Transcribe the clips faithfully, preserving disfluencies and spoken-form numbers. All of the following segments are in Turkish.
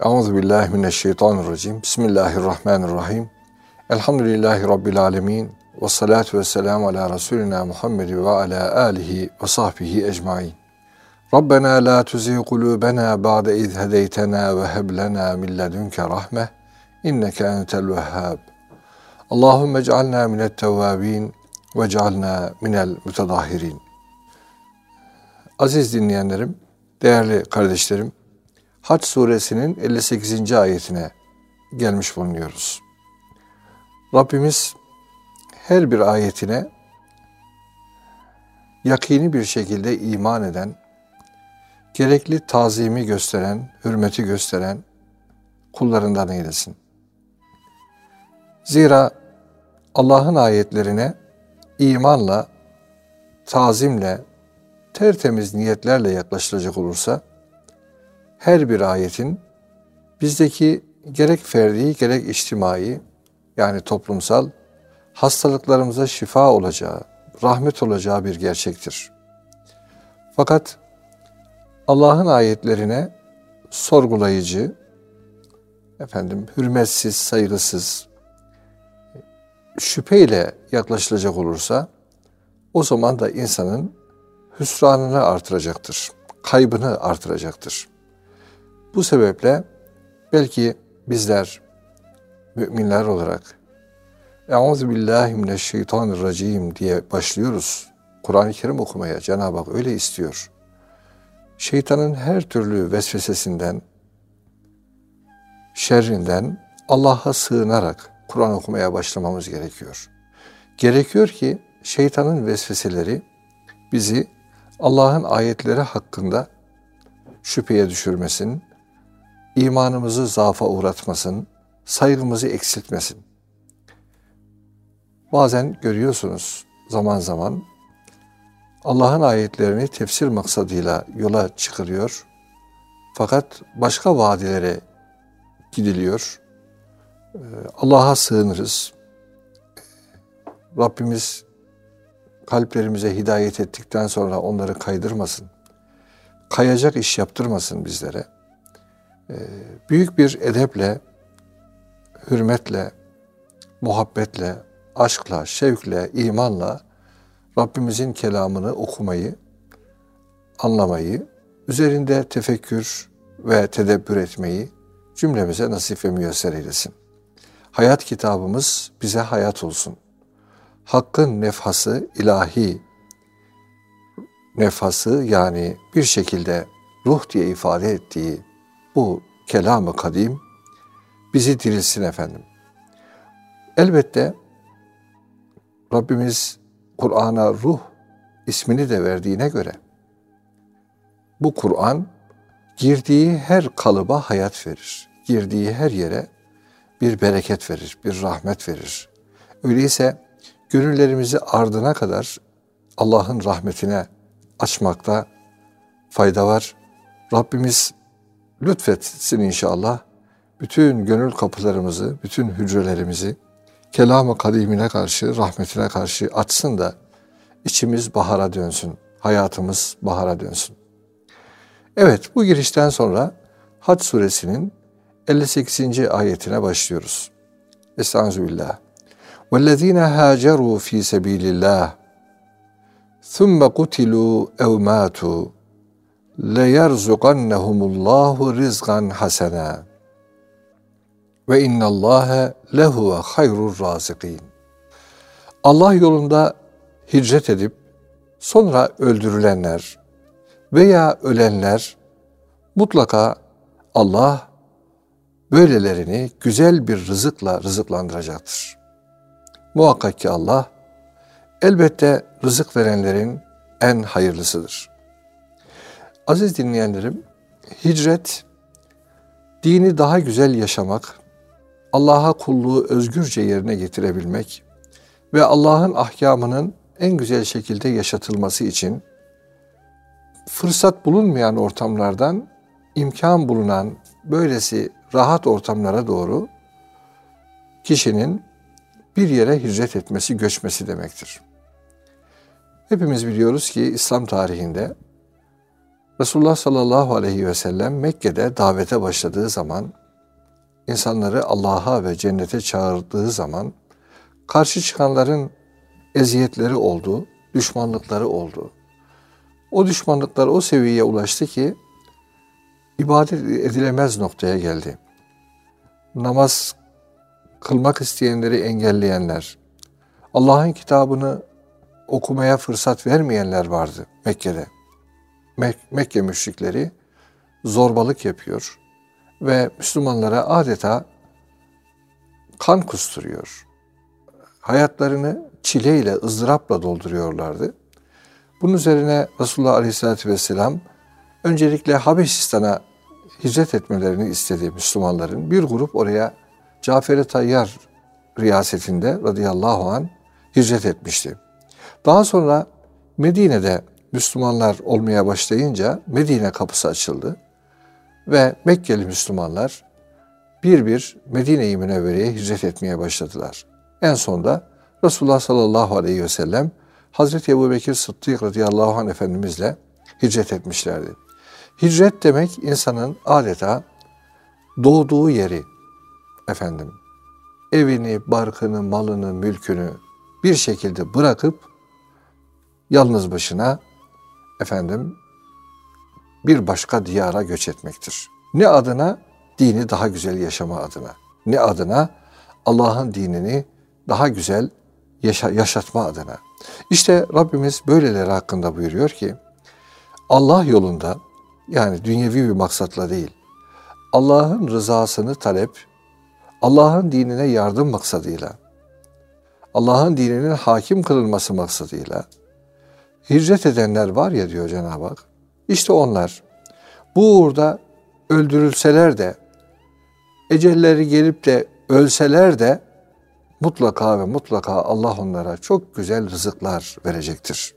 Euzubillahimineşşeytanirracim. Bismillahirrahmanirrahim. Elhamdülillahi Rabbil alemin. Ve salatu ve selamu ala Resulina Muhammed ve ala alihi ve sahbihi ecmain. Rabbena la tuzigh kulubena ba'de iz hedeytena ve heb lena min ledunke rahme. İnneke entel vehhab. Allahümme ec'alna minet tevvabin ve ec'alna minel mütedahirin. Aziz dinleyenlerim, değerli kardeşlerim, Hac suresinin elli sekizinci ayetine gelmiş bulunuyoruz. Rabbimiz her bir ayetine yakini bir şekilde iman eden, gerekli tazimi gösteren, hürmeti gösteren kullarından eylesin. Zira Allah'ın ayetlerine imanla, tazimle, tertemiz niyetlerle yaklaşılacak olursa, her bir ayetin bizdeki gerek ferdi gerek içtimai, yani toplumsal hastalıklarımıza şifa olacağı, rahmet olacağı bir gerçektir. Fakat Allah'ın ayetlerine sorgulayıcı, efendim hürmetsiz, saygısız, şüpheyle yaklaşılacak olursa, o zaman da insanın hüsranını artıracaktır, kaybını artıracaktır. Bu sebeple belki bizler müminler olarak Euzubillahimineşşeytanirracim diye başlıyoruz. Kur'an-ı Kerim okumaya Cenab-ı Hak öyle istiyor. Şeytanın her türlü vesvesesinden, şerrinden Allah'a sığınarak Kur'an okumaya başlamamız gerekiyor. Gerekiyor ki şeytanın vesveseleri bizi Allah'ın ayetleri hakkında şüpheye düşürmesin, imanımızı zaafa uğratmasın, saygımızı eksiltmesin. Bazen görüyorsunuz zaman zaman Allah'ın ayetlerini tefsir maksadıyla yola çıkarıyor. Fakat başka vadilere gidiliyor. Allah'a sığınırız. Rabbimiz kalplerimize hidayet ettikten sonra onları kaydırmasın. Kayacak iş yaptırmasın bizlere. Büyük bir edeple, hürmetle, muhabbetle, aşkla, şevkle, imanla Rabbimizin kelamını okumayı, anlamayı, üzerinde tefekkür ve tedebbür etmeyi cümlemize nasip ve müyesser eylesin. Hayat kitabımız bize hayat olsun. Hakkın nefhası, ilahi nefhası, yani bir şekilde ruh diye ifade ettiği bu kelam-ı kadim bizi dirilsin efendim. Elbette Rabbimiz Kur'an'a ruh ismini de verdiğine göre bu Kur'an girdiği her kalıba hayat verir. Girdiği her yere bir bereket verir, bir rahmet verir. Öyleyse gönüllerimizi ardına kadar Allah'ın rahmetine açmakta fayda var. Rabbimiz lütfetsin inşallah. Bütün gönül kapılarımızı, bütün hücrelerimizi kelam-ı kadimine karşı, rahmetine karşı açsın da içimiz bahara dönsün, hayatımız bahara dönsün. Evet, bu girişten sonra Hac suresinin elli sekizinci ayetine başlıyoruz. Estağfirullah. وَالَّذ۪ينَ هَاجَرُوا ف۪ي سَب۪يلِ اللّٰهِ ثُمَّ قُتِلُوا اَوْ مَاتُوا لَيَرْزُقَنَّهُمُ اللّٰهُ رِزْقًا حَسَنًا وَاِنَّ اللّٰهَ لَهُوَ خَيْرُ الرَّازِقِينَ. Allah yolunda hicret edip sonra öldürülenler veya ölenler, mutlaka Allah böylelerini güzel bir rızıkla rızıklandıracaktır. Muhakkak ki Allah elbette rızık verenlerin en hayırlısıdır. Aziz dinleyenlerim, hicret, dini daha güzel yaşamak, Allah'a kulluğu özgürce yerine getirebilmek ve Allah'ın ahkamının en güzel şekilde yaşatılması için fırsat bulunmayan ortamlardan imkan bulunan böylesi rahat ortamlara doğru kişinin bir yere hicret etmesi, göçmesi demektir. Hepimiz biliyoruz ki İslam tarihinde Resulullah sallallahu aleyhi ve sellem Mekke'de davete başladığı zaman, insanları Allah'a ve cennete çağırdığı zaman, karşı çıkanların eziyetleri oldu, düşmanlıkları oldu. O düşmanlıklar o seviyeye ulaştı ki, ibadet edilemez noktaya geldi. Namaz kılmak isteyenleri engelleyenler, Allah'ın kitabını okumaya fırsat vermeyenler vardı Mekke'de. Mek- Mekke müşrikleri zorbalık yapıyor ve Müslümanlara adeta kan kusturuyor. Hayatlarını çileyle, ızdırapla dolduruyorlardı. Bunun üzerine Resulullah Aleyhisselatü Vesselam öncelikle Habeşistan'a hicret etmelerini istedi Müslümanların. Bir grup oraya Cafer-i Tayyar riyasetinde radıyallahu anh hicret etmişti. Daha sonra Medine'de Müslümanlar olmaya başlayınca Medine kapısı açıldı ve Mekkeli Müslümanlar bir bir Medine-i Münevvere'ye hicret etmeye başladılar. En sonunda Resulullah sallallahu aleyhi ve sellem Hazreti Ebubekir Sıddık radıyallahu anh Efendimizle hicret etmişlerdi. Hicret demek insanın adeta doğduğu yeri, efendim, evini, barkını, malını, mülkünü bir şekilde bırakıp yalnız başına efendim bir başka diyara göç etmektir. Ne adına? Dini daha güzel yaşama adına. Ne adına? Allah'ın dinini daha güzel yaşa- yaşatma adına. İşte Rabbimiz böyleleri hakkında buyuruyor ki, Allah yolunda, yani dünyevi bir maksatla değil, Allah'ın rızasını talep, Allah'ın dinine yardım maksadıyla, Allah'ın dininin hakim kılınması maksadıyla hicret edenler var ya diyor Cenab-ı Hak. İşte onlar bu uğurda öldürülseler de, ecelleri gelip de ölseler de mutlaka ve mutlaka Allah onlara çok güzel rızıklar verecektir.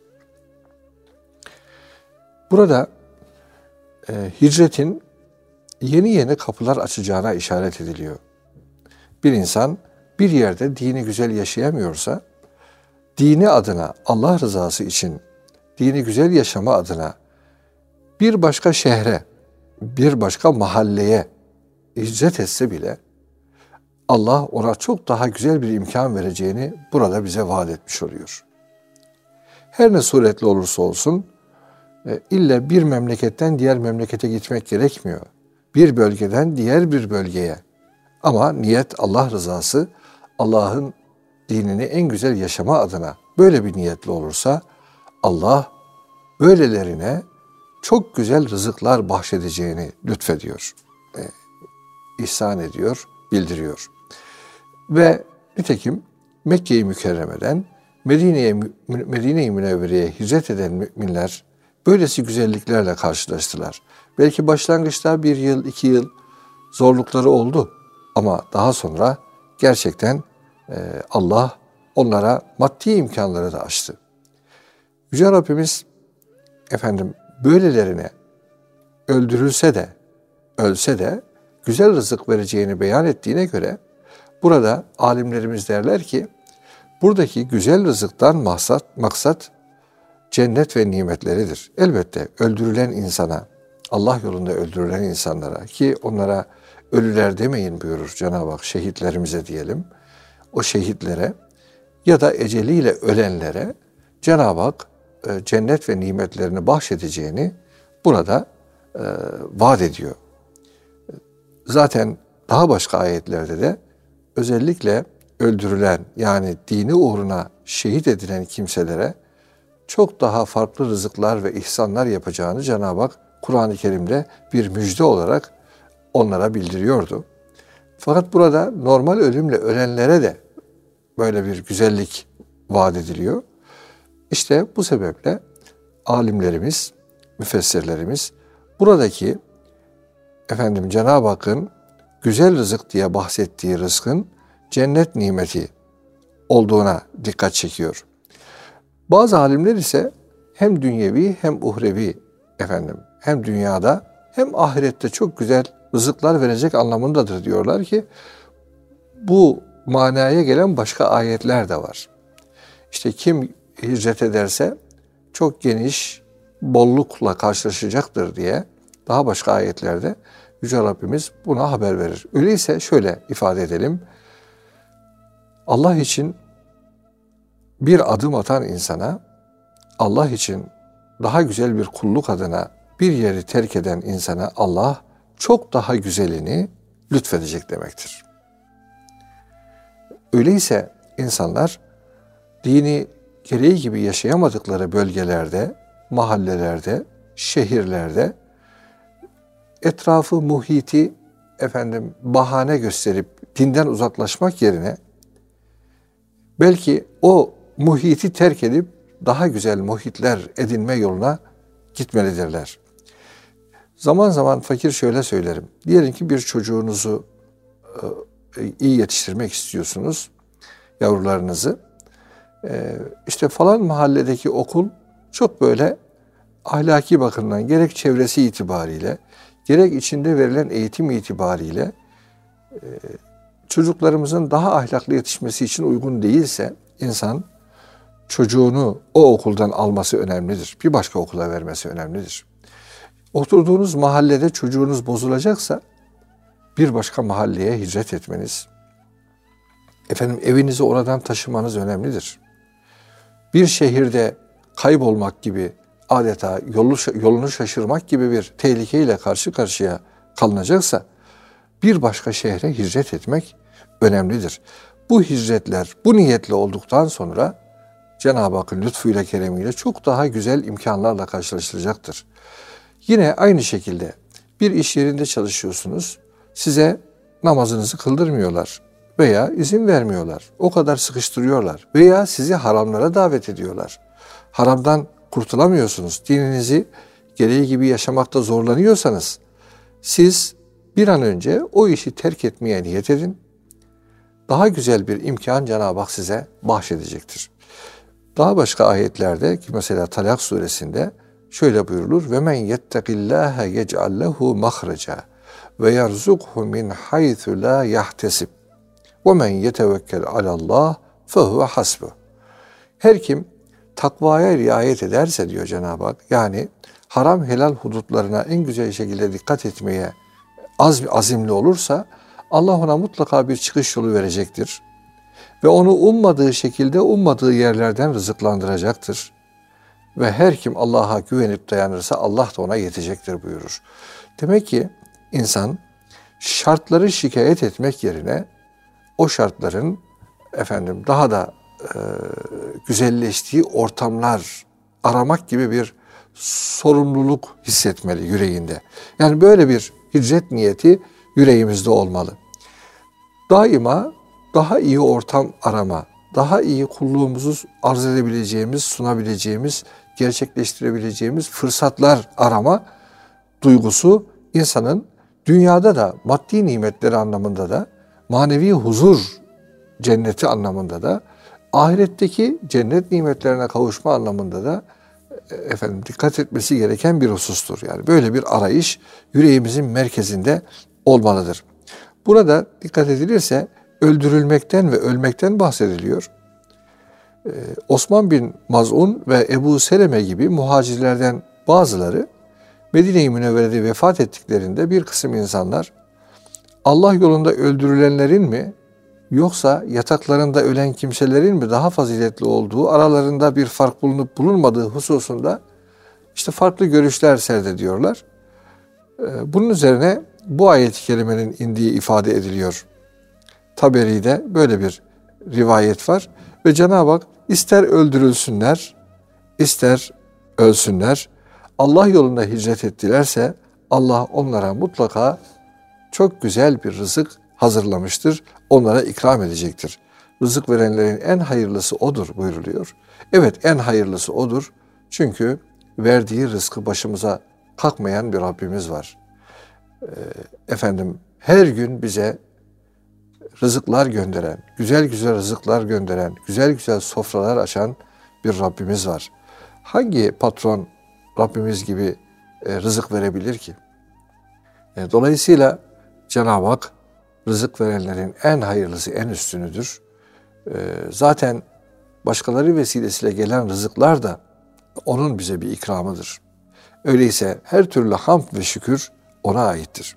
Burada e, hicretin yeni yeni kapılar açacağına işaret ediliyor. Bir insan bir yerde dini güzel yaşayamıyorsa, dini adına, Allah rızası için, dini güzel yaşama adına bir başka şehre, bir başka mahalleye hicret etse bile Allah ona çok daha güzel bir imkan vereceğini burada bize vaat etmiş oluyor. Her ne suretle olursa olsun, illa bir memleketten diğer memlekete gitmek gerekmiyor. Bir bölgeden diğer bir bölgeye. Ama niyet Allah rızası, Allah'ın dinini en güzel yaşama adına böyle bir niyetli olursa Allah böylelerine çok güzel rızıklar bahşedeceğini lütfediyor, e, ihsan ediyor, bildiriyor. Ve nitekim Mekke-i Mükerreme'den Medine'ye Medine-i Münevvere'ye hicret eden müminler böylesi güzelliklerle karşılaştılar. Belki başlangıçta bir yıl, iki yıl zorlukları oldu ama daha sonra gerçekten e, Allah onlara maddi imkanları da açtı. Yüce Rabbimiz efendim böylelerine öldürülse de, ölse de güzel rızık vereceğini beyan ettiğine göre burada alimlerimiz derler ki buradaki güzel rızıktan maksat, maksat cennet ve nimetleridir. Elbette öldürülen insana, Allah yolunda öldürülen insanlara ki onlara ölüler demeyin buyurur Cenab-ı Hak, şehitlerimize diyelim. O şehitlere ya da eceliyle ölenlere Cenab-ı Hak e, cennet ve nimetlerini bahşedeceğini burada e, vaat ediyor. Zaten daha başka ayetlerde de özellikle öldürülen yani dini uğruna şehit edilen kimselere çok daha farklı rızıklar ve ihsanlar yapacağını Cenab-ı Hak Kur'an-ı Kerim'de bir müjde olarak onlara bildiriyordu. Fakat burada normal ölümle ölenlere de böyle bir güzellik vaat ediliyor. İşte bu sebeple alimlerimiz, müfessirlerimiz buradaki efendim Cenab-ı Hakk'ın güzel rızık diye bahsettiği rızkın cennet nimeti olduğuna dikkat çekiyor. Bazı alimler ise hem dünyevi hem uhrevi efendim hem dünyada hem ahirette çok güzel rızıklar verecek anlamındadır diyorlar ki bu manaya gelen başka ayetler de var. İşte kim hicret ederse çok geniş bollukla karşılaşacaktır diye daha başka ayetlerde Yüce Rabbimiz buna haber verir. Öyleyse şöyle ifade edelim. Allah için bir adım atan insana, Allah için daha güzel bir kulluk adına bir yeri terk eden insana Allah çok daha güzelini lütfedecek demektir. Öyleyse insanlar dini gereği gibi yaşayamadıkları bölgelerde, mahallelerde, şehirlerde etrafı, muhiti efendim bahane gösterip dinden uzaklaşmak yerine belki o muhiti terk edip daha güzel muhitler edinme yoluna gitmelidirler. Zaman zaman fakir şöyle söylerim. Diyelim ki bir çocuğunuzu e, iyi yetiştirmek istiyorsunuz, yavrularınızı. E, işte falan mahalledeki okul çok böyle ahlaki bakımdan gerek çevresi itibariyle, gerek içinde verilen eğitim itibariyle e, çocuklarımızın daha ahlaklı yetişmesi için uygun değilse insan çocuğunu o okuldan alması önemlidir. Bir başka okula vermesi önemlidir. Oturduğunuz mahallede çocuğunuz bozulacaksa bir başka mahalleye hicret etmeniz, efendim evinizi oradan taşımanız önemlidir. Bir şehirde kaybolmak gibi adeta yolu, yolunu şaşırmak gibi bir tehlikeyle karşı karşıya kalınacaksa bir başka şehre hicret etmek önemlidir. Bu hicretler bu niyetle olduktan sonra Cenab-ı Hakk'ın lütfuyla, keremiyle çok daha güzel imkanlarla karşılaşılacaktır. Yine aynı şekilde bir iş yerinde çalışıyorsunuz, size namazınızı kıldırmıyorlar veya izin vermiyorlar, o kadar sıkıştırıyorlar veya sizi haramlara davet ediyorlar. Haramdan kurtulamıyorsunuz, dininizi gereği gibi yaşamakta zorlanıyorsanız, siz bir an önce o işi terk etmeye niyet edin. Daha güzel bir imkan Cenab-ı Hak size bahşedecektir. Daha başka ayetlerde ki mesela Talak suresinde şöyle buyurulur. Ve men yettekillâhe yec'al lehu mahreca ve yerzukhu min haythu la yahtesib. Ve men yetevekkel alallah fehuve hasbuh. Her kim takvaya riayet ederse diyor Cenab-ı Hak, yani haram helal hudutlarına en güzel şekilde dikkat etmeye az azimli olursa Allah ona mutlaka bir çıkış yolu verecektir. Ve onu ummadığı şekilde ummadığı yerlerden rızıklandıracaktır. Ve her kim Allah'a güvenip dayanırsa Allah da ona yetecektir buyurur. Demek ki insan şartları şikayet etmek yerine o şartların efendim daha da e, güzelleştiği ortamlar aramak gibi bir sorumluluk hissetmeli yüreğinde. Yani böyle bir hicret niyeti yüreğimizde olmalı. Daima daha iyi ortam arama, daha iyi kulluğumuzu arz edebileceğimiz, sunabileceğimiz, gerçekleştirebileceğimiz fırsatlar arama duygusu insanın dünyada da maddi nimetleri anlamında da, manevi huzur cenneti anlamında da, ahiretteki cennet nimetlerine kavuşma anlamında da efendim dikkat etmesi gereken bir husustur. Yani böyle bir arayış yüreğimizin merkezinde olmalıdır. Burada dikkat edilirse öldürülmekten ve ölmekten bahsediliyor. Ee, Osman bin Maz'un ve Ebu Seleme gibi muhacirlerden bazıları Medine-i Münevvere'de vefat ettiklerinde bir kısım insanlar Allah yolunda öldürülenlerin mi yoksa yataklarında ölen kimselerin mi daha faziletli olduğu, aralarında bir fark bulunup bulunmadığı hususunda işte farklı görüşler serdediyorlar. Ee, bunun üzerine bu ayet-i kerimenin indiği ifade ediliyor. Taberi'de böyle bir rivayet var ve Cenab-ı Hak ister öldürülsünler, ister ölsünler, Allah yolunda hicret ettilerse Allah onlara mutlaka çok güzel bir rızık hazırlamıştır, onlara ikram edecektir. Rızık verenlerin en hayırlısı O'dur buyuruluyor. Evet, en hayırlısı O'dur çünkü verdiği rızkı başımıza kalkmayan bir Rabbimiz var. Ee, efendim her gün bize rızıklar gönderen, güzel güzel rızıklar gönderen, güzel güzel sofralar açan bir Rabbimiz var. Hangi patron Rabbimiz gibi e, rızık verebilir ki? E, dolayısıyla Cenab-ı Hak rızık verenlerin en hayırlısı, en üstünüdür. E, zaten başkaları vesilesiyle gelen rızıklar da onun bize bir ikramıdır. Öyleyse her türlü hamd ve şükür ona aittir.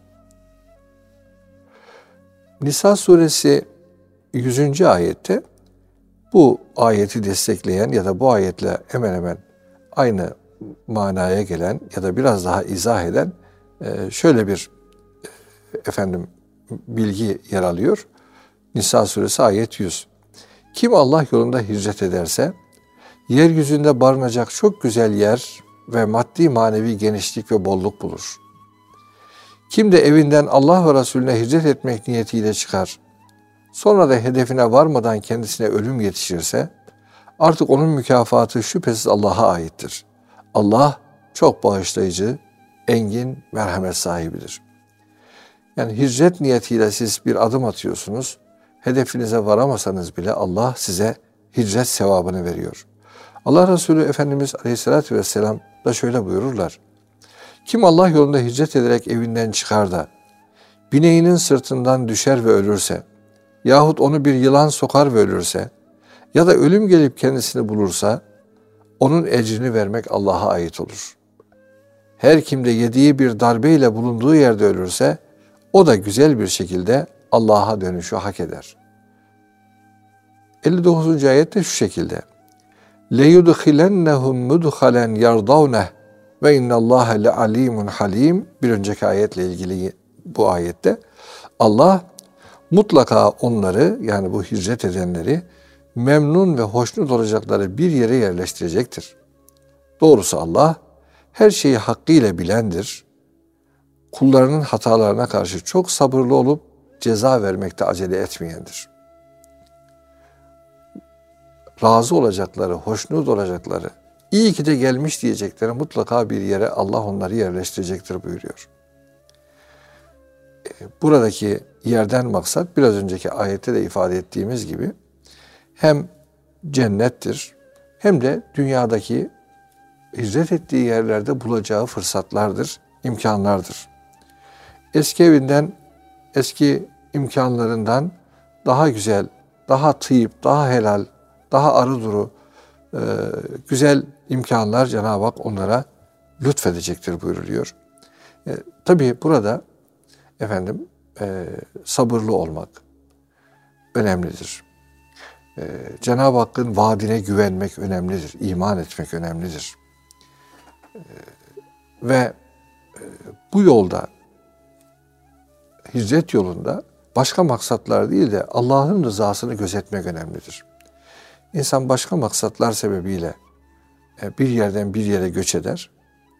Nisa suresi yüzüncü ayette bu ayeti destekleyen ya da bu ayetle hemen hemen aynı manaya gelen ya da biraz daha izah eden şöyle bir efendim bilgi yer alıyor. Nisa suresi ayet yüz. Kim Allah yolunda hicret ederse yeryüzünde barınacak çok güzel yer ve maddi manevi genişlik ve bolluk bulur. Kim de evinden Allah ve Resulüne hicret etmek niyetiyle çıkar, sonra da hedefine varmadan kendisine ölüm yetişirse, artık onun mükafatı şüphesiz Allah'a aittir. Allah çok bağışlayıcı, engin, merhamet sahibidir. Yani hicret niyetiyle siz bir adım atıyorsunuz, hedefinize varamasanız bile Allah size hicret sevabını veriyor. Allah Resulü Efendimiz Aleyhisselatü Vesselam da şöyle buyururlar. Kim Allah yolunda hicret ederek evinden çıkar da bineğinin sırtından düşer ve ölürse yahut onu bir yılan sokar ve ölürse ya da ölüm gelip kendisini bulursa onun ecrini vermek Allah'a ait olur. Her kim de yediği bir darbeyle bulunduğu yerde ölürse o da güzel bir şekilde Allah'a dönüşü hak eder. elli dokuzuncu ayette şu şekilde. لَيُدْخِلَنَّهُمْ مُدْخَلًا يَرْضَوْنَهُ ve innallâhe le'alîmun halîm. Bir önceki ayetle ilgili bu ayette Allah mutlaka onları, yani bu hicret edenleri memnun ve hoşnut olacakları bir yere yerleştirecektir. Doğrusu Allah her şeyi hakkıyla bilendir. Kullarının hatalarına karşı çok sabırlı olup ceza vermekte acele etmeyendir. Razı olacakları, hoşnut olacakları, iyi ki de gelmiş diyecekleri mutlaka bir yere Allah onları yerleştirecektir buyuruyor. Buradaki yerden maksat biraz önceki ayette de ifade ettiğimiz gibi hem cennettir hem de dünyadaki hicret ettiği yerlerde bulacağı fırsatlardır, imkanlardır. Eski evinden, eski imkanlarından daha güzel, daha tıyıp, daha helal, daha arı duru, e, güzel imkanlar Cenab-ı Hak onlara lütfedecektir buyuruluyor. E, tabii burada efendim e, sabırlı olmak önemlidir. E, Cenab-ı Hakk'ın vaadine güvenmek önemlidir, iman etmek önemlidir. E, ve e, bu yolda, hicret yolunda başka maksatlar değil de Allah'ın rızasını gözetmek önemlidir. İnsan başka maksatlar sebebiyle bir yerden bir yere göç eder.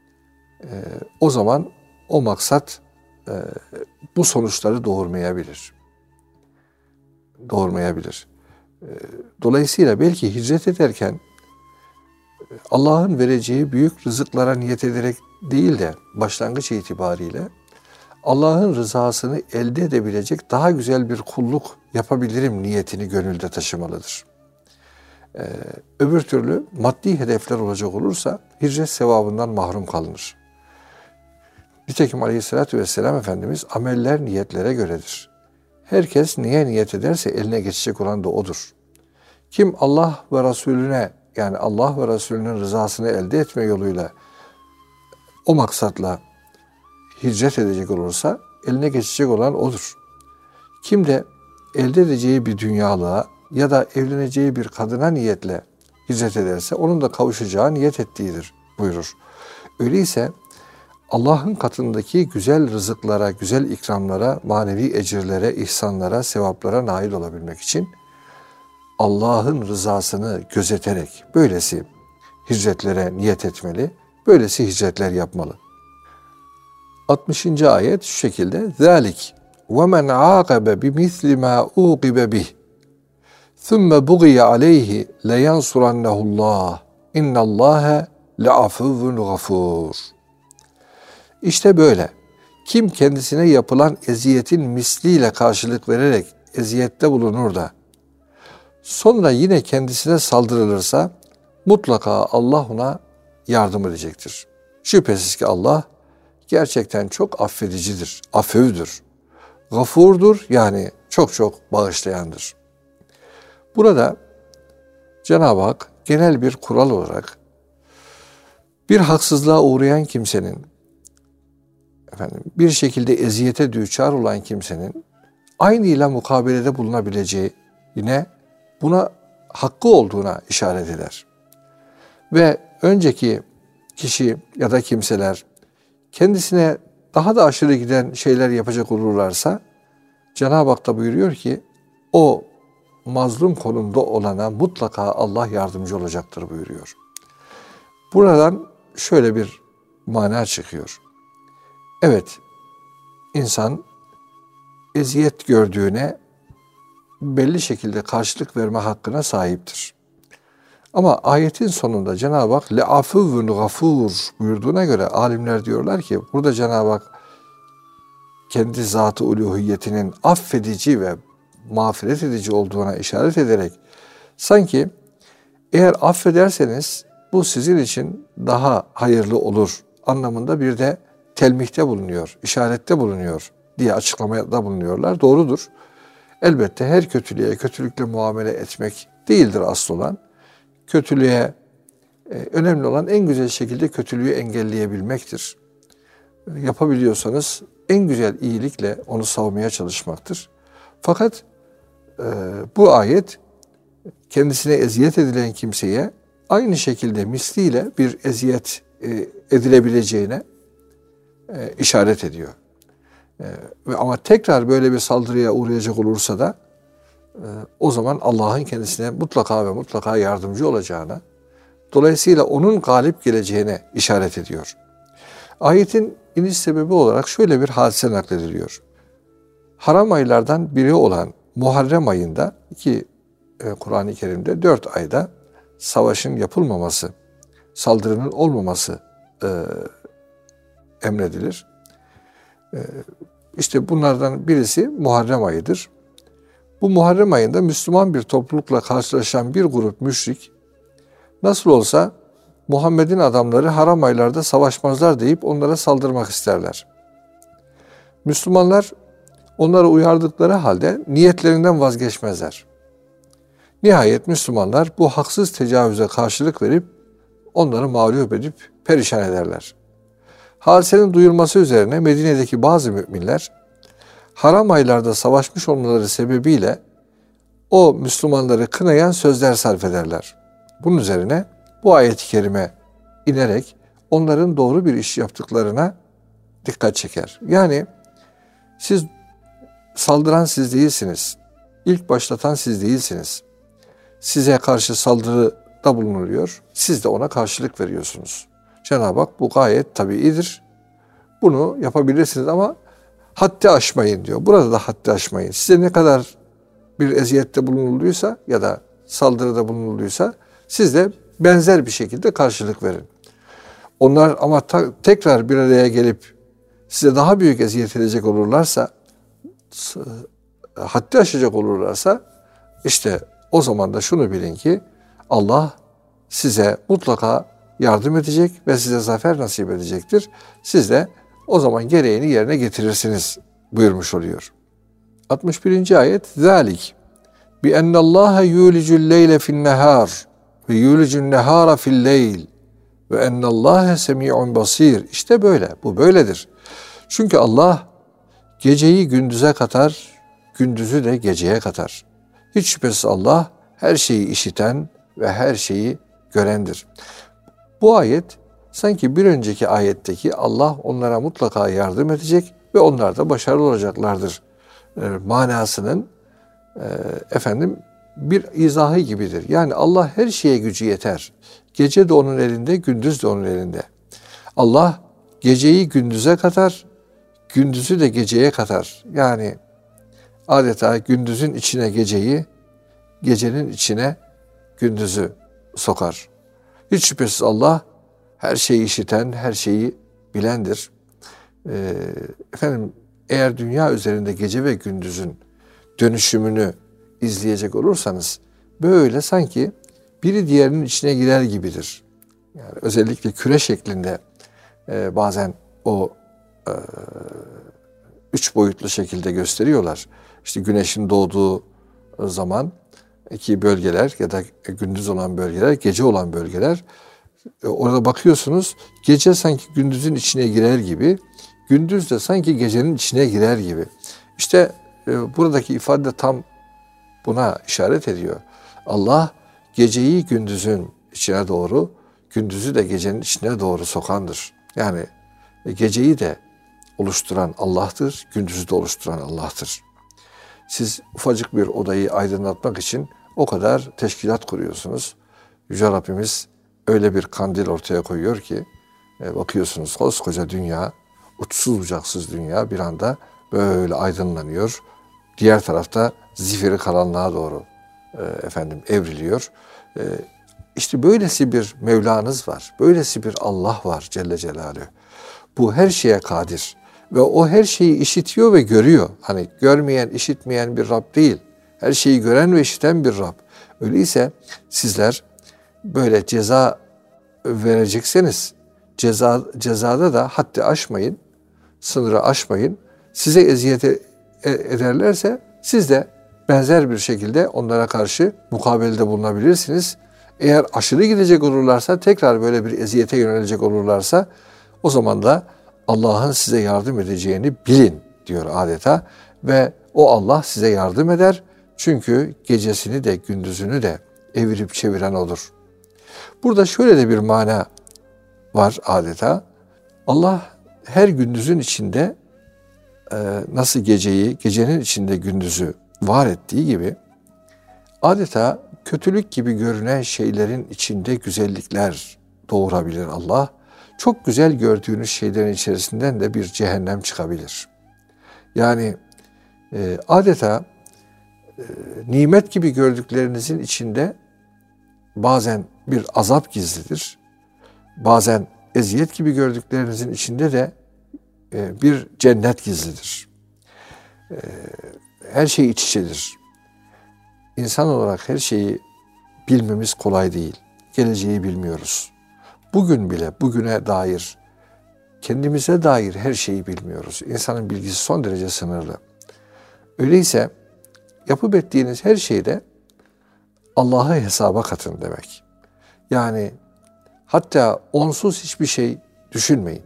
O zaman o maksat bu sonuçları doğurmayabilir. Doğurmayabilir. Dolayısıyla belki hicret ederken Allah'ın vereceği büyük rızıklara niyet ederek değil de başlangıç itibariyle Allah'ın rızasını elde edebilecek daha güzel bir kulluk yapabilirim niyetini gönülde taşımalıdır. Ee, öbür türlü maddi hedefler olacak olursa hicret sevabından mahrum kalınır. Nitekim Aleyhisselatü Vesselam Efendimiz ameller niyetlere göredir. Herkes neye niyet ederse eline geçecek olan da odur. Kim Allah ve Resulüne, yani Allah ve Resulünün rızasını elde etme yoluyla o maksatla hicret edecek olursa eline geçecek olan odur. Kim de elde edeceği bir dünyalığa ya da evleneceği bir kadına niyetle hicret ederse onun da kavuşacağı niyet ettiğidir buyurur. Öyleyse Allah'ın katındaki güzel rızıklara, güzel ikramlara, manevi ecirlere, ihsanlara, sevaplara nail olabilmek için Allah'ın rızasını gözeterek böylesi hicretlere niyet etmeli, böylesi hicretler yapmalı. altmışıncı ayet şu şekilde: ذَٰلِكَ وَمَنْ عَاقَبَ بِمِثْلِ مَا اُوقِبَ بِهِ ثُمَّ بُغِيَ عَلَيْهِ لَيَنْصُرَنَّهُ اللّٰهِ اِنَّ اللّٰهَ لَعَفُوٌّ غَفُورٌ. İşte böyle. Kim kendisine yapılan eziyetin misliyle karşılık vererek eziyette bulunur da sonra yine kendisine saldırılırsa mutlaka Allah ona yardım edecektir. Şüphesiz ki Allah gerçekten çok affedicidir, afövdür, gafurdur, yani çok çok bağışlayandır. Burada Cenab-ı Hak genel bir kural olarak Bir haksızlığa uğrayan kimsenin, efendim, bir şekilde eziyete düçar olan kimsenin aynıyla mukabelede bulunabileceğine, buna hakkı olduğuna işaret eder. Ve önceki kişi ya da kimseler kendisine daha da aşırı giden şeyler yapacak olurlarsa, Cenab-ı Hak da buyuruyor ki, o mazlum konumda olana mutlaka Allah yardımcı olacaktır buyuruyor. Buradan şöyle bir mana çıkıyor. Evet, insan eziyet gördüğüne belli şekilde karşılık verme hakkına sahiptir. Ama ayetin sonunda Cenab-ı Hak le'afuvun gafur buyurduğuna göre alimler diyorlar ki burada Cenab-ı Hak kendi zat-ı uluhiyetinin affedici ve mağfiret edici olduğuna işaret ederek sanki eğer affederseniz bu sizin için daha hayırlı olur anlamında bir de telmihte bulunuyor, işarette bulunuyor diye açıklamada bulunuyorlar. Doğrudur. Elbette her kötülüğe kötülükle muamele etmek değildir asıl olan. Kötülüğe e, önemli olan en güzel şekilde kötülüğü engelleyebilmektir. Yapabiliyorsanız en güzel iyilikle onu savmaya çalışmaktır. Fakat e, bu ayet kendisine eziyet edilen kimseye aynı şekilde misliyle bir eziyet e, edilebileceğine e, işaret ediyor. E, ve ama tekrar böyle bir saldırıya uğrayacak olursa da e, o zaman Allah'ın kendisine mutlaka ve mutlaka yardımcı olacağına, dolayısıyla onun galip geleceğine işaret ediyor. Ayetin iniş sebebi olarak şöyle bir hadise naklediliyor. Haram aylardan biri olan Muharrem ayında ki e, Kur'an-ı Kerim'de dört ayda savaşın yapılmaması, saldırının olmaması e, emredilir. E, işte bunlardan birisi Muharrem ayıdır. Bu Muharrem ayında Müslüman bir toplulukla karşılaşan bir grup müşrik nasıl olsa Muhammed'in adamları haram aylarda savaşmazlar deyip onlara saldırmak isterler. Müslümanlar onları uyardıkları halde niyetlerinden vazgeçmezler. Nihayet Müslümanlar bu haksız tecavüze karşılık verip onları mağlup edip perişan ederler. Hadisenin duyulması üzerine Medine'deki bazı müminler haram aylarda savaşmış olmaları sebebiyle o Müslümanları kınayan sözler sarf ederler. Bunun üzerine bu ayet-i kerime inerek onların doğru bir iş yaptıklarına dikkat çeker. Yani siz saldıran siz değilsiniz. İlk başlatan siz değilsiniz. Size karşı saldırıda bulunuluyor. Siz de ona karşılık veriyorsunuz. Cenab-ı Hak bu gayet tabiidir. Bunu yapabilirsiniz ama haddi aşmayın diyor. Burada da haddi aşmayın. Size ne kadar bir eziyette bulunulduysa ya da saldırıda bulunulduysa siz de benzer bir şekilde karşılık verin. Onlar ama ta- tekrar bir araya gelip size daha büyük eziyet edecek olurlarsa, haddi aşacak olurlarsa işte o zaman da şunu bilin ki Allah size mutlaka yardım edecek ve size zafer nasip edecektir. Siz de o zaman gereğini yerine getirirsiniz buyurmuş oluyor. altmış birinci ayet Zalik bi ennallaha yulicul leyle fi'n nehar ve yulicun nehara fi'l leyl ve ennallaha semi'un basir. İşte böyle. Bu böyledir. Çünkü Allah geceyi gündüze katar, gündüzü de geceye katar. Hiç şüphesiz Allah her şeyi işiten ve her şeyi görendir. Bu ayet sanki bir önceki ayetteki Allah onlara mutlaka yardım edecek ve onlar da başarılı olacaklardır e, manasının e, efendim bir izahı gibidir. Yani Allah her şeye gücü yeter. Gece de onun elinde, gündüz de onun elinde. Allah geceyi gündüze katar, gündüzü de geceye katar. Yani adeta gündüzün içine geceyi, gecenin içine gündüzü sokar. Hiç şüphesiz Allah her şeyi işiten, her şeyi bilendir. Ee, efendim eğer dünya üzerinde gece ve gündüzün dönüşümünü izleyecek olursanız böyle sanki biri diğerinin içine girer gibidir. Yani özellikle küre şeklinde e, bazen o e, üç boyutlu şekilde gösteriyorlar. İşte güneşin doğduğu zaman iki bölgeler ya da gündüz olan bölgeler, gece olan bölgeler E, orada bakıyorsunuz gece sanki gündüzün içine girer gibi, gündüz de sanki gecenin içine girer gibi. İşte e, buradaki ifade tam buna işaret ediyor. Allah geceyi gündüzün içine doğru, gündüzü de gecenin içine doğru sokandır. Yani e, geceyi de oluşturan Allah'tır, gündüzü de oluşturan Allah'tır. Siz ufacık bir odayı aydınlatmak için o kadar teşkilat kuruyorsunuz. Yüce Rabbimiz öyle bir kandil ortaya koyuyor ki e, bakıyorsunuz koskoca dünya, uçsuz bucaksız dünya bir anda böyle aydınlanıyor. Diğer tarafta zifiri karanlığa doğru e, efendim evriliyor. E, işte böylesi bir Mevla'nız var. Böylesi bir Allah var Celle Celaluhu. Bu her şeye kadir. Ve o her şeyi işitiyor ve görüyor. Hani görmeyen, işitmeyen bir Rab değil. Her şeyi gören ve işiten bir Rab. Öyleyse sizler böyle ceza verecekseniz ceza cezada da haddi aşmayın, sınırı aşmayın. Size eziyet ederlerse siz de benzer bir şekilde onlara karşı mukabelede bulunabilirsiniz. Eğer aşırı gidecek olurlarsa, tekrar böyle bir eziyete yönelecek olurlarsa o zaman da Allah'ın size yardım edeceğini bilin diyor adeta ve o Allah size yardım eder. Çünkü gecesini de gündüzünü de evirip çeviren odur. Burada şöyle de bir mana var adeta. Allah her gündüzün içinde e, nasıl geceyi, gecenin içinde gündüzü var ettiği gibi adeta kötülük gibi görünen şeylerin içinde güzellikler doğurabilir Allah. Çok güzel gördüğünüz şeylerin içerisinden de bir cehennem çıkabilir. Yani e, adeta e, nimet gibi gördüklerinizin içinde bazen bir azap gizlidir. Bazen eziyet gibi gördüklerinizin içinde de e, bir cennet gizlidir. E, her şey iç içedir. İnsan olarak her şeyi bilmemiz kolay değil. Geleceği bilmiyoruz. Bugün bile, bugüne dair, kendimize dair her şeyi bilmiyoruz. İnsanın bilgisi son derece sınırlı. Öyleyse yapıp ettiğiniz her şeyde Allah'ı hesaba katın demek. Yani hatta onsuz hiçbir şey düşünmeyin.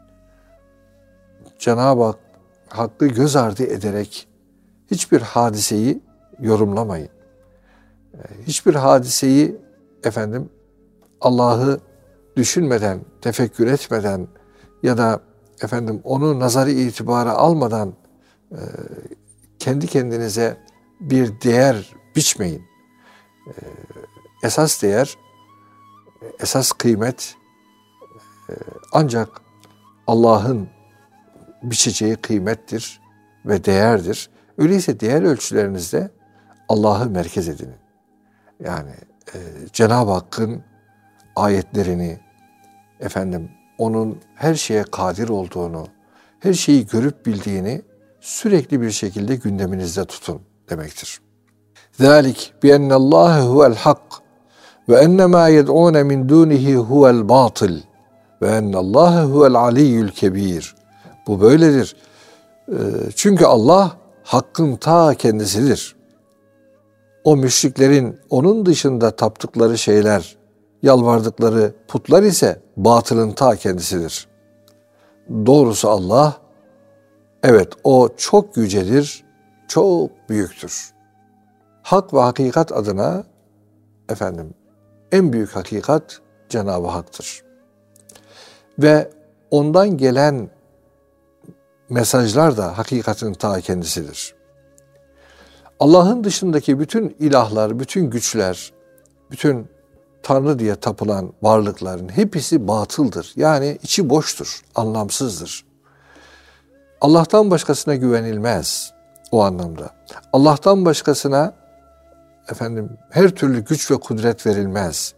Cenab-ı Hak hakkı göz ardı ederek hiçbir hadiseyi yorumlamayın. Hiçbir hadiseyi efendim Allah'ı düşünmeden, tefekkür etmeden ya da efendim onu nazarı itibara almadan e, kendi kendinize bir değer biçmeyin. E, esas değer, esas kıymet e, ancak Allah'ın biçeceği kıymettir ve değerdir. Öyleyse değer ölçülerinizde Allah'ı merkez edinin. Yani e, Cenab-ı Hakk'ın ayetlerini, efendim onun her şeye kadir olduğunu, her şeyi görüp bildiğini sürekli bir şekilde gündeminizde tutun demektir. ذَٰلِكْ بِأَنَّ اللّٰهَ هُوَ الْحَقِّ وَاَنَّ مَا يَدْعُونَ مِنْ دُونِهِ هُوَ الْبَاطِلِ وَاَنَّ اللّٰهَ هُوَ الْعَلِيُّ الْكَب۪يرِ. Bu böyledir. Çünkü Allah hakkın ta kendisidir. O müşriklerin onun dışında taptıkları şeyler, yalvardıkları putlar ise batılın ta kendisidir. Doğrusu Allah, evet o çok yücedir, çok büyüktür. Hak ve hakikat adına efendim en büyük hakikat Cenab-ı Hak'tır. Ve ondan gelen mesajlar da hakikatin ta kendisidir. Allah'ın dışındaki bütün ilahlar, bütün güçler, bütün Tanrı diye tapılan varlıkların hepsi batıldır. Yani içi boştur, anlamsızdır. Allah'tan başkasına güvenilmez o anlamda. Allah'tan başkasına efendim her türlü güç ve kudret verilmez.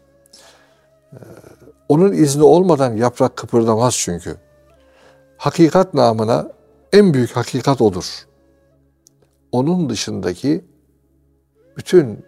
Onun izni olmadan yaprak kıpırdamaz çünkü. Hakikat namına en büyük hakikat odur. Onun dışındaki bütün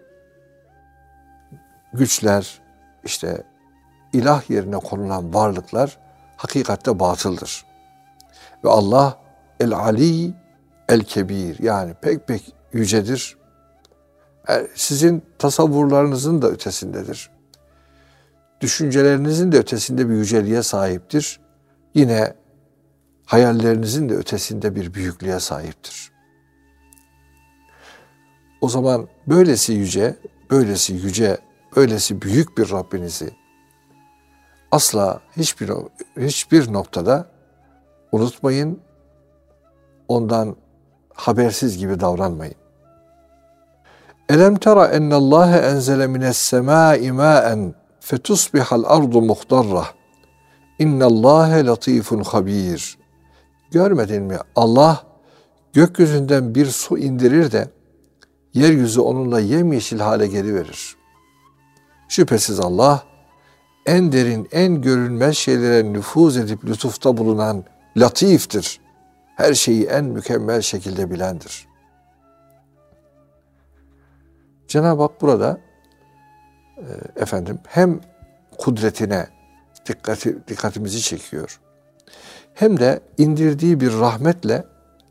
güçler, işte ilah yerine konulan varlıklar hakikatte batıldır. Ve Allah el-Ali, el-Kebir, yani pek pek yücedir. Sizin tasavvurlarınızın da ötesindedir. düşüncelerinizin de ötesinde bir yüceliğe sahiptir. Yine hayallerinizin de ötesinde bir büyüklüğe sahiptir. O zaman böylesi yüce, böylesi yüce, böylesi büyük bir Rabbinizi asla hiçbir hiçbir noktada unutmayın, ondan habersiz gibi davranmayın. Elem tera ennallâhe enzele mine's-semâi mâen fetusbihal ardu muhdarrah. İnnallâhe latifun habîr. Görmedin mi? Allah gökyüzünden bir su indirir de yeryüzü onunla yemyeşil hale geliverir. Şüphesiz Allah en derin, en görünmez şeylere nüfuz edip lütufta bulunan latiftir. Her şeyi en mükemmel şekilde bilendir. Cenab-ı Hak burada e, efendim hem kudretine dikkati, dikkatimizi çekiyor, hem de indirdiği bir rahmetle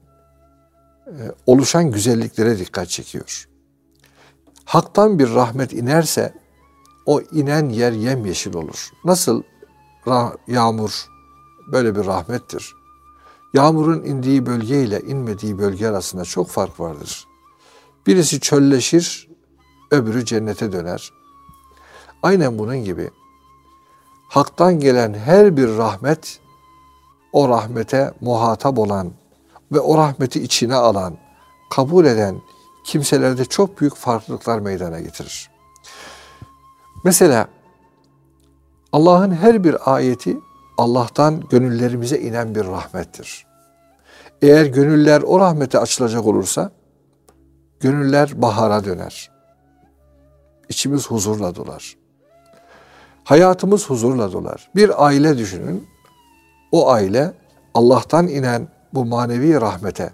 e, oluşan güzelliklere dikkat çekiyor. Hak'tan bir rahmet inerse o inen yer yemyeşil olur. Nasıl ra- yağmur böyle bir rahmettir. Yağmurun indiği bölge ile inmediği bölge arasında çok fark vardır. Birisi çölleşir, öbürü cennete döner. Aynen bunun gibi Hak'tan gelen her bir rahmet, o rahmete muhatap olan ve o rahmeti içine alan, kabul eden kimselerde çok büyük farklılıklar meydana getirir. Mesela Allah'ın her bir ayeti Allah'tan gönüllerimize inen bir rahmettir. Eğer gönüller o rahmete açılacak olursa, gönüller bahara döner. İçimiz huzurla dolar. Hayatımız huzurla dolar. Bir aile düşünün. O aile Allah'tan inen bu manevi rahmete,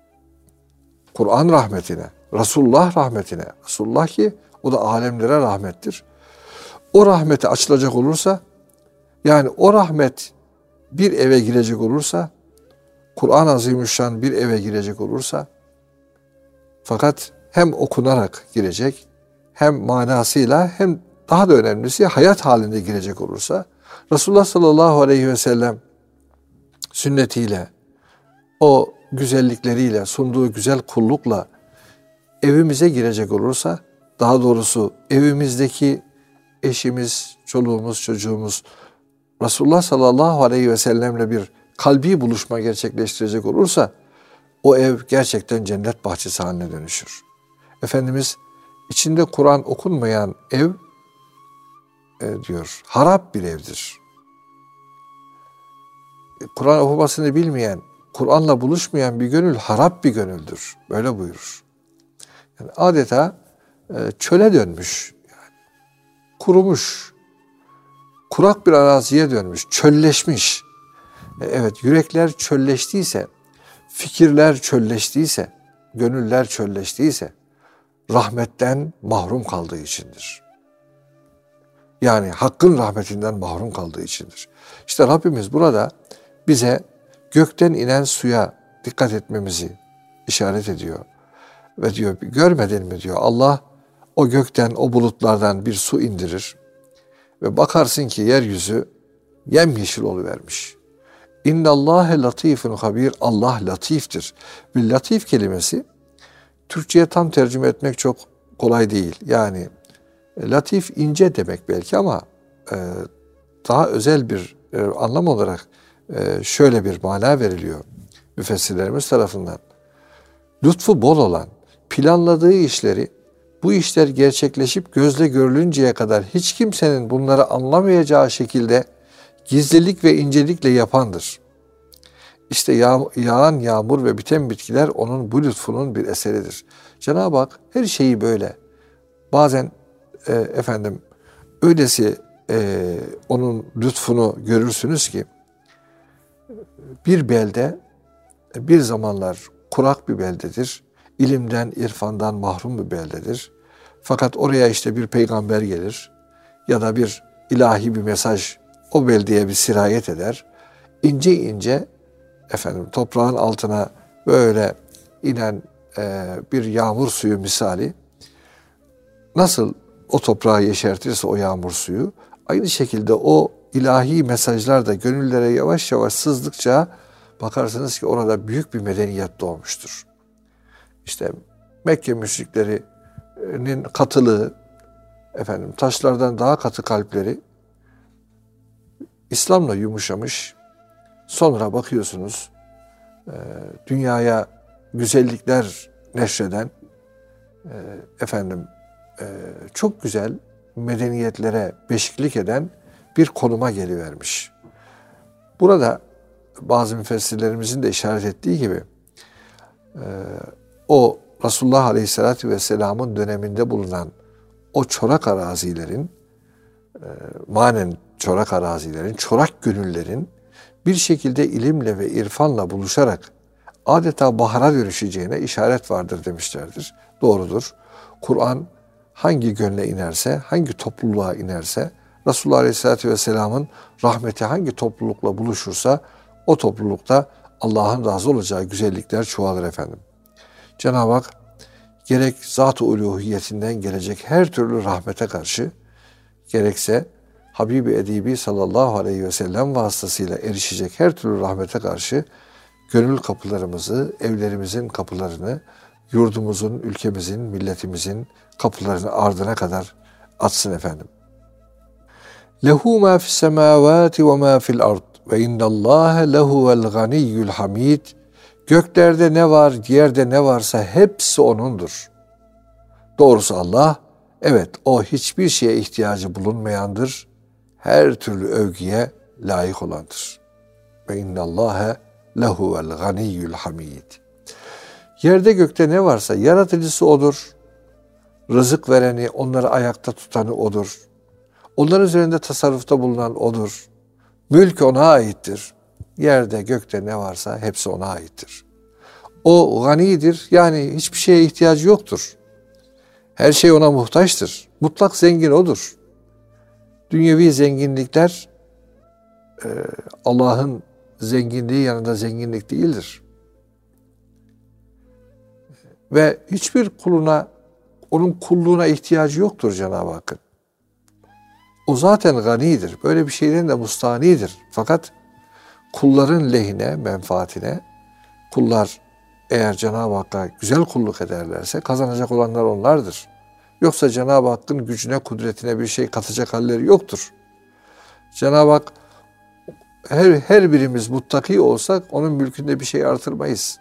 Kur'an rahmetine, Resulullah rahmetine, Resulullah ki o da alemlere rahmettir. O rahmete açılacak olursa, yani o rahmet bir eve girecek olursa, Kur'an-ı Azimüşşan bir eve girecek olursa, fakat hem okunarak girecek, hem manasıyla, hem daha da önemlisi hayat halinde girecek olursa, Resulullah sallallahu aleyhi ve sellem sünnetiyle, o güzellikleriyle, sunduğu güzel kullukla evimize girecek olursa, daha doğrusu evimizdeki eşimiz, çoluğumuz, çocuğumuz Resulullah sallallahu aleyhi ve sellemle bir kalbi buluşma gerçekleştirecek olursa, o ev gerçekten cennet bahçesi haline dönüşür. Efendimiz içinde Kur'an okunmayan ev e, diyor, harap bir evdir. Kur'an okumasını bilmeyen, Kur'an'la buluşmayan bir gönül harap bir gönüldür. Böyle buyurur. Yani adeta e, çöle dönmüş, yani kurumuş, kurak bir araziye dönmüş, çölleşmiş. E, evet, yürekler çölleştiyse, fikirler çölleştiyse, gönüller çölleştiyse, rahmetten mahrum kaldığı içindir. Yani Hakk'ın rahmetinden mahrum kaldığı içindir. İşte Rabbimiz burada bize gökten inen suya dikkat etmemizi işaret ediyor. Ve diyor, görmedin mi diyor, Allah o gökten, o bulutlardan bir su indirir. Ve bakarsın ki yeryüzü yemyeşil oluvermiş. İnnallâhe latifun habîr. Allah latiftir. Bir latif kelimesi Türkçe'ye tam tercüme etmek çok kolay değil. Yani latif ince demek belki ama e, daha özel bir e, anlam olarak e, şöyle bir mana veriliyor müfessirlerimiz tarafından. Lütfu bol olan, planladığı işleri, bu işler gerçekleşip gözle görülünceye kadar hiç kimsenin bunları anlamayacağı şekilde gizlilik ve incelikle yapandır. İşte yağ, yağan yağmur ve biten bitkiler onun bu lütfunun bir eseridir. Cenab-ı Hak her şeyi böyle, bazen e, efendim öylesi e, onun lütfunu görürsünüz ki, bir belde bir zamanlar kurak bir beldedir. İlimden, irfandan mahrum bir beldedir. Fakat oraya işte bir peygamber gelir ya da bir ilahi bir mesaj o beldeye bir sirayet eder. İnce ince efendim toprağın altına böyle inen e, bir yağmur suyu misali nasıl o toprağı yeşertirse o yağmur suyu, Aynı şekilde o ilahi mesajlar da gönüllere yavaş yavaş sızdıkça bakarsınız ki orada büyük bir medeniyet doğmuştur. İşte Mekke müşriklerinin katılığı, efendim taşlardan daha katı kalpleri İslam'la yumuşamış. Sonra bakıyorsunuz dünyaya güzellikler neşreden efendim çok güzel medeniyetlere beşiklik eden bir konuma gelivermiş. Burada bazı müfessirlerimizin de işaret ettiği gibi o Resulullah Aleyhisselatü Vesselam'ın döneminde bulunan o çorak arazilerin, manen çorak arazilerin, çorak gönüllerin bir şekilde ilimle ve irfanla buluşarak adeta bahara dönüşeceğine işaret vardır demişlerdir. Doğrudur. Kur'an hangi gönle inerse, hangi topluluğa inerse, Resulullah Aleyhisselatü Vesselam'ın rahmeti hangi toplulukla buluşursa o toplulukta Allah'ın razı olacağı güzellikler çoğalır efendim. Cenab-ı Hak gerek zat-ı uluhiyetinden gelecek her türlü rahmete karşı, gerekse Habibi Edibi sallallahu aleyhi ve sellem vasıtasıyla erişecek her türlü rahmete karşı gönül kapılarımızı, evlerimizin kapılarını, yurdumuzun, ülkemizin, milletimizin kapılarını ardına kadar açsın efendim. Lehu ma fis semavati ve ma fil ard ve innallâhe lehuvel ganiyyul hamid. Göklerde ne var, yerde ne varsa hepsi O'nundur. Doğrusu Allah, evet O hiçbir şeye ihtiyacı bulunmayandır. Her türlü övgüye layık olandır. Ve innallâhe lehuvel ganiyyul hamid. Yerde gökte ne varsa yaratıcısı O'dur. Rızık vereni, onları ayakta tutanı O'dur. Onların üzerinde tasarrufta bulunan O'dur. Mülk O'na aittir. Yerde gökte ne varsa hepsi O'na aittir. O ganidir, yani hiçbir şeye ihtiyacı yoktur. Her şey O'na muhtaçtır. Mutlak zengin O'dur. Dünyevi zenginlikler Allah'ın zenginliği yanında zenginlik değildir. Ve hiçbir kuluna, onun kulluğuna ihtiyacı yoktur Cenab-ı Hakk'ın. O zaten ganidir. Böyle bir şeyden de mustanidir. Fakat kulların lehine, menfaatine, kullar eğer Cenab-ı Hakk'a güzel kulluk ederlerse kazanacak olanlar onlardır. Yoksa Cenab-ı Hakk'ın gücüne, kudretine bir şey katacak halleri yoktur. Cenab-ı Hak her, her birimiz muttaki olsak onun mülkünde bir şey artırmayız.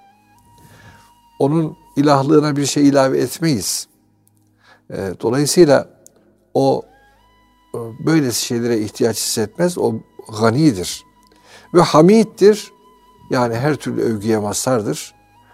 Onun ilahlığına bir şey ilave etmeyiz. Dolayısıyla o böyle şeylere ihtiyaç hissetmez. O ganidir. Ve hamiddir. Yani her türlü övgüye mazhardır.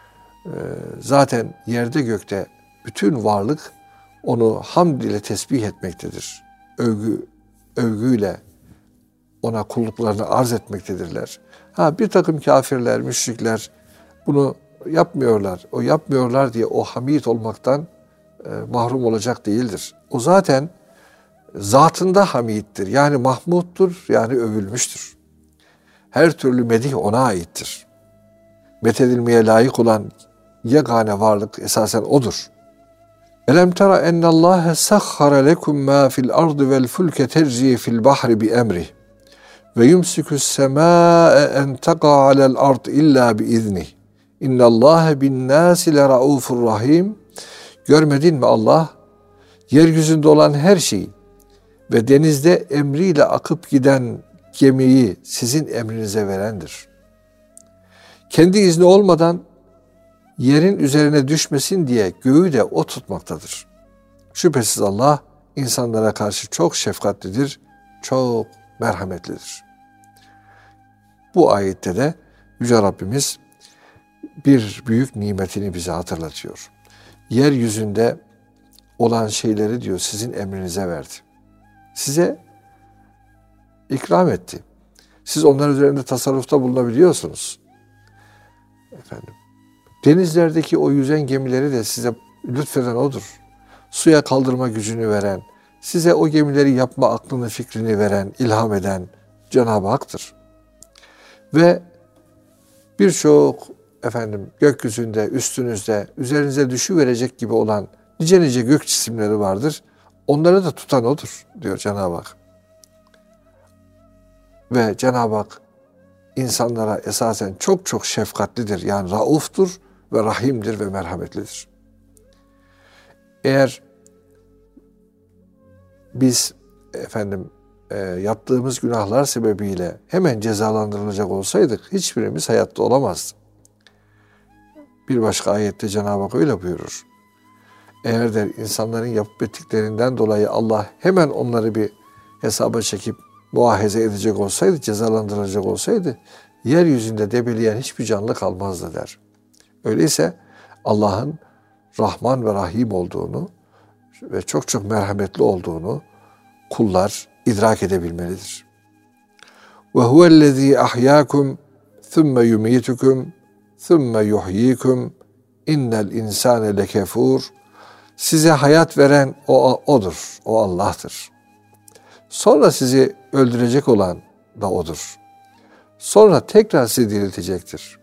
Zaten yerde gökte bütün varlık onu hamd ile tesbih etmektedir. Övgü, övgüyle ona kulluklarını arz etmektedirler. Ha, bir takım kafirler, müşrikler bunu yapmıyorlar. O yapmıyorlar diye o hamid olmaktan e, mahrum olacak değildir. O zaten zatında hamiddir. Yani mahmuttur, yani övülmüştür. Her türlü medih ona aittir. Methedilmeye layık olan yegane varlık esasen O'dur. Elem tera ennallâhe sahhara lekum mâ fil ardı vel fulke terci fil bahri bi emrih ve yumsikus semâe en taqa alel ard illa bi iznih. İnnallâhe bin nâsi le raufur rahim. Görmedin mi Allah yeryüzünde olan her şeyi ve denizde emriyle akıp giden gemiyi sizin emrinize verendir. Kendi izni olmadan yerin üzerine düşmesin diye göğü de O tutmaktadır. Şüphesiz Allah insanlara karşı çok şefkatlidir, çok merhametlidir. Bu ayette de Yüce Rabbimiz bir büyük nimetini bize hatırlatıyor. Yeryüzünde olan şeyleri diyor sizin emrinize verdi. Size ikram etti. Siz onlar üzerinde tasarrufta bulunabiliyorsunuz. Efendim, denizlerdeki o yüzen gemileri de size lütfeden O'dur. Suya kaldırma gücünü veren, size o gemileri yapma aklını, fikrini veren, ilham eden Cenab-ı Hak'tır. Ve birçok efendim gökyüzünde, üstünüzde, üzerinize düşüverecek gibi olan nice nice gök cisimleri vardır. Onları da tutan O'dur diyor Cenab-ı Hak. Ve Cenab-ı Hak insanlara esasen çok çok şefkatlidir. Yani rauftur ve rahimdir ve merhametlidir. Eğer biz efendim e, yaptığımız günahlar sebebiyle hemen cezalandırılacak olsaydık hiçbirimiz hayatta olamazdı. Bir başka ayette Cenab-ı Hak öyle buyurur. Eğer der insanların yapıp ettiklerinden dolayı Allah hemen onları bir hesaba çekip muahize edecek olsaydı, cezalandıracak olsaydı, yeryüzünde debeleyen hiçbir canlı kalmazdı der. Öyleyse Allah'ın Rahman ve Rahim olduğunu ve çok çok merhametli olduğunu kullar idrak edebilmelidir. Ve huvellezî ahyâkum thumme yumîtukum thumme yuhyikum innel insâne lekefûr. Size hayat veren o odur, o Allah'tır. Sonra sizi öldürecek olan da odur. Sonra tekrar sizi diriltecektir.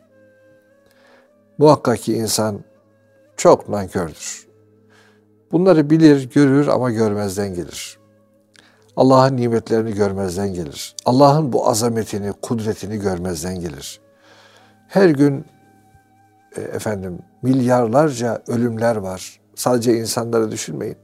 Muhakkak ki insan çok nankördür. Bunları bilir, görür ama görmezden gelir. Allah'ın nimetlerini görmezden gelir. Allah'ın bu azametini, kudretini görmezden gelir. Her gün e, efendim milyarlarca ölümler var. Sadece insanları düşünmeyin.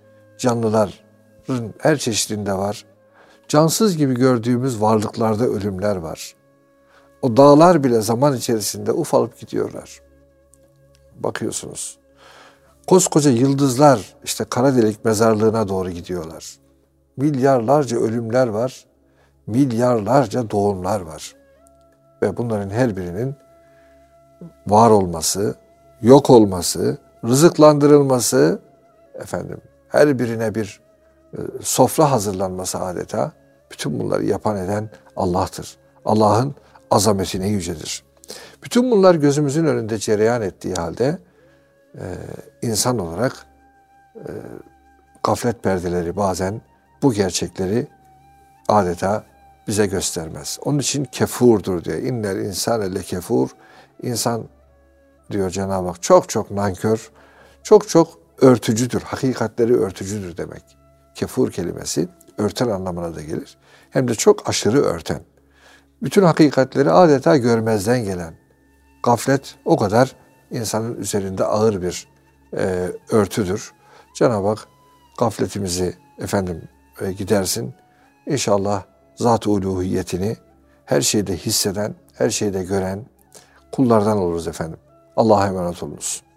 Canlıların her çeşidinde var. Cansız gibi gördüğümüz varlıklarda ölümler var. O dağlar bile zaman içerisinde ufalıp gidiyorlar. Bakıyorsunuz. Koskoca yıldızlar işte kara delik mezarlığına doğru gidiyorlar. Milyarlarca ölümler var. Milyarlarca doğumlar var. Ve bunların her birinin var olması, yok olması, rızıklandırılması, efendim her birine bir e, sofra hazırlanması adeta, bütün bunları yapan eden Allah'tır. Allah'ın azameti ne yücedir. Bütün bunlar gözümüzün önünde cereyan ettiği halde e, insan olarak e, gaflet perdeleri bazen bu gerçekleri adeta bize göstermez. Onun için kefurdur diyor. İnnel insane lekefur. İnsan diyor Cenab-ı Hak çok çok nankör, çok çok örtücüdür. Hakikatleri örtücüdür demek. Kefur kelimesi örten anlamına da gelir. Hem de çok aşırı örten. Bütün hakikatleri adeta görmezden gelen. Gaflet o kadar insanın üzerinde ağır bir e, örtüdür. Cenab-ı Hak gafletimizi efendim e, gidersin. İnşallah zat-ı uluhiyetini her şeyde hisseden, her şeyde gören kullardan oluruz efendim. Allah'a emanet olunuz.